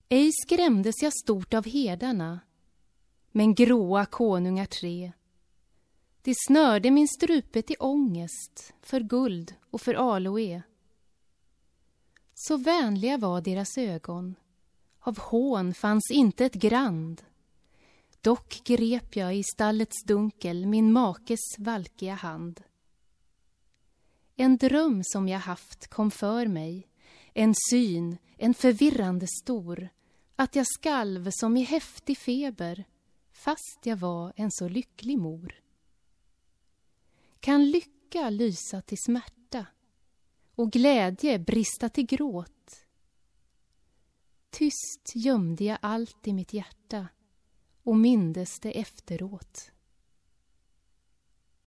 Ej skrämdes jag stort av herdarna, men gråa konungar 3. De snörde min strupe till ångest för guld och för aloe. Så vänliga var deras ögon, av hån fanns inte ett grand. Dock grep jag i stallets dunkel min makes valkiga hand. En dröm som jag haft kom för mig, en syn, en förvirrande stor, att jag skalv som i häftig feber, fast jag var en så lycklig mor. Kan lycka lysa till smärta och glädje brista till gråt? Tyst gömde jag allt i mitt hjärta och mindes det efteråt.